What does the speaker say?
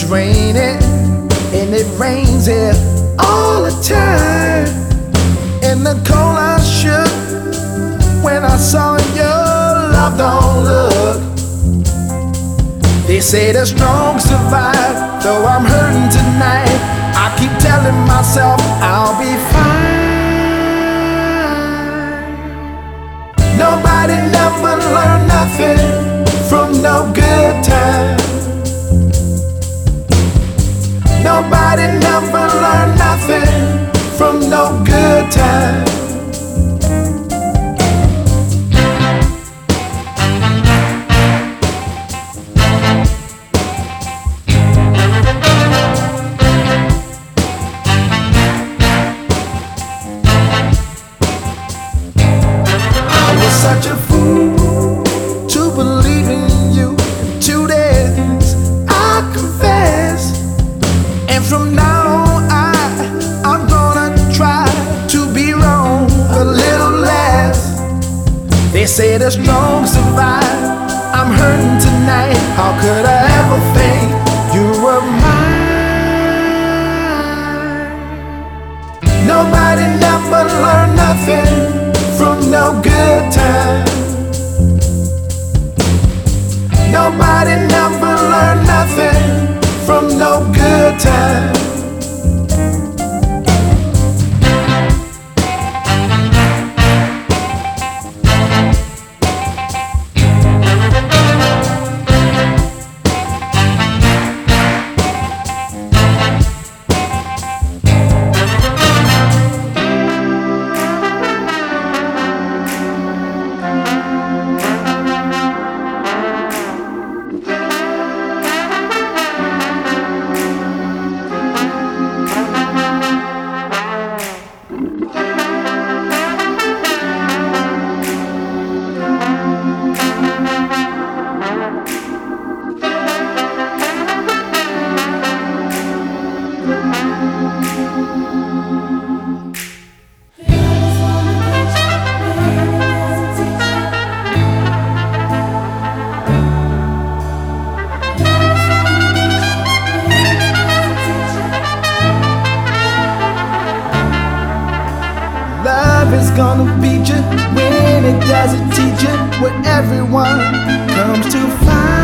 raining, and it rains here all the time. In the cold I shook when I saw your love don't look. They say the strong survive, though I'm hurting tonight. I keep telling myself I'll be fine. Nobody never learned nothing from no good time. Nobody never learned nothing from no good time. Such a fool to believe in you. In 2 days I confess, and from now on I'm gonna try to be wrong a little less. They say the strong survive, I'm hurting tonight. How could I ever think you were mine? Nobody never learned nothing from no good time. Nobody never learned nothing from no good time. Love is gonna beat you when it doesn't teach you what everyone comes to find.